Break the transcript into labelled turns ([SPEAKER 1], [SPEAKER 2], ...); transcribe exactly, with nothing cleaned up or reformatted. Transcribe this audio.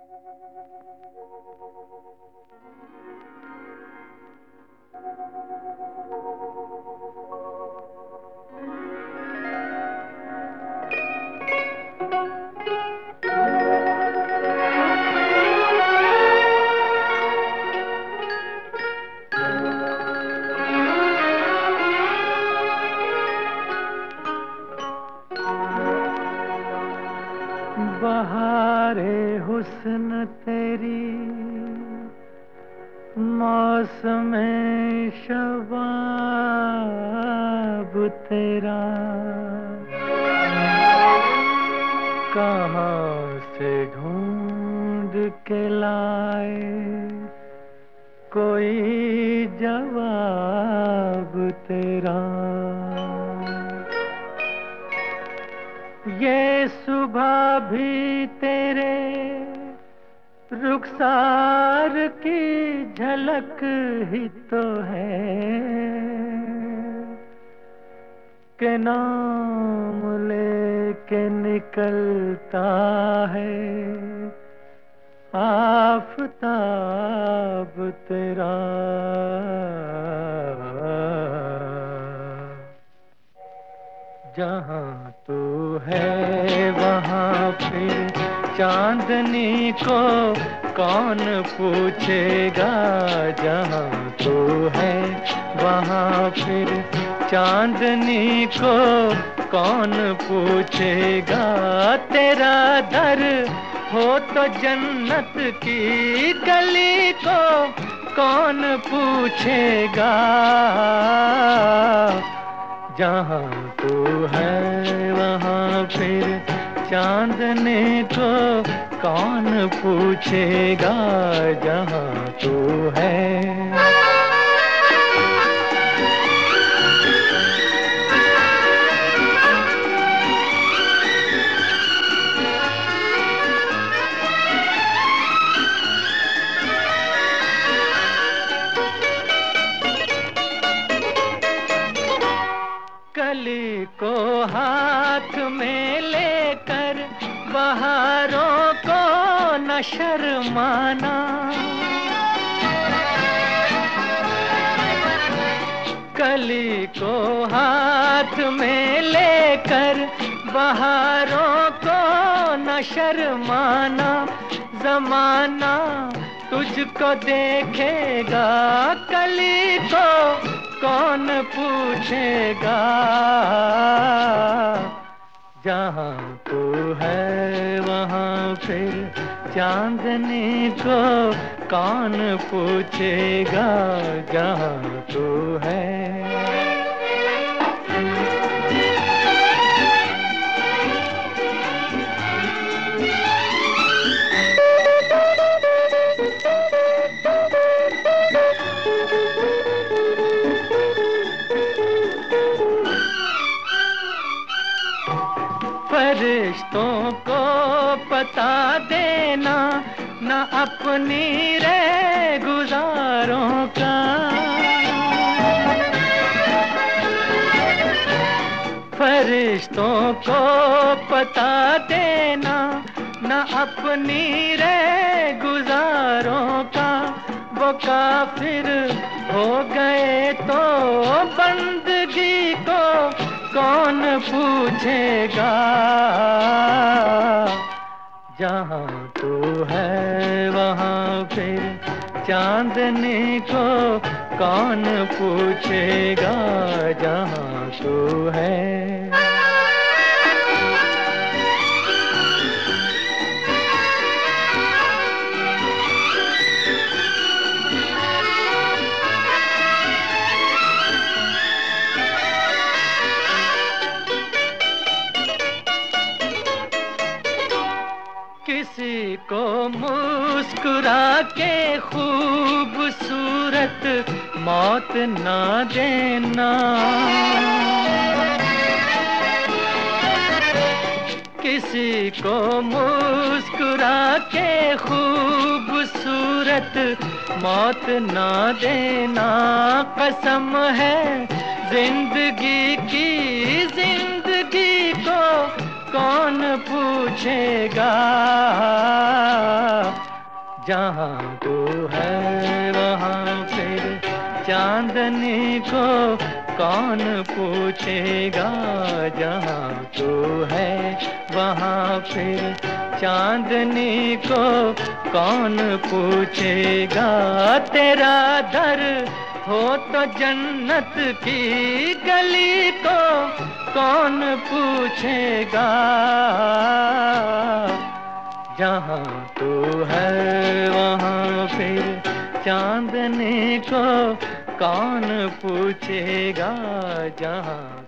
[SPEAKER 1] बहारे हुस्न तेरी मौसम शबाब तेरा कहाँ से ढूंढ के लाए कोई जवाब तेरा। ये सुबह भी तेरे रुखसार की झलक ही तो है कि नाम लेके निकलता है आफताब तेरा। जहाँ तू है वहाँ फिर चांदनी को कौन पूछेगा। जहाँ तू है वहाँ फिर चांदनी को कौन पूछेगा। तेरा दर हो तो जन्नत की गली को कौन पूछेगा। जहाँ तू है वहाँ फिर चांदनी को कौन पूछेगा। जहाँ तू है कली को हाथ में लेकर बहारों को न शर्माना। कली को हाथ में लेकर बहारों को न शर्माना। जमाना तुझको देखेगा कली को कौन पूछेगा। जहाँ तू है वहाँ फिर चांदनी को कौन पूछेगा। जहाँ तू है फरिश्तों को पता देना न अपनी रे गुजारों का। फरिश्तों को पता देना न अपनी रे गुजारों का। वो काफिर हो गए तो बंदगी को कौन पूछेगा। जहाँ तू है वहाँ फिर चांदनी को कौन पूछेगा। जहाँ तू है किसी को मुस्कुरा के खूबसूरत मौत ना देना। किसी को मुस्कुरा के खूबसूरत मौत ना देना। कसम है जिंदगी की जिंदगी को कौन पूछेगा। जहाँ तू है वहाँ फिर चांदनी को कौन पूछेगा। जहाँ तू है वहाँ फिर चांदनी को कौन पूछेगा। तेरा दर हो तो जन्नत की गली को कौन पूछेगा। जहाँ तू है वहाँ फिर चांदनी को कौन पूछेगा। जहाँ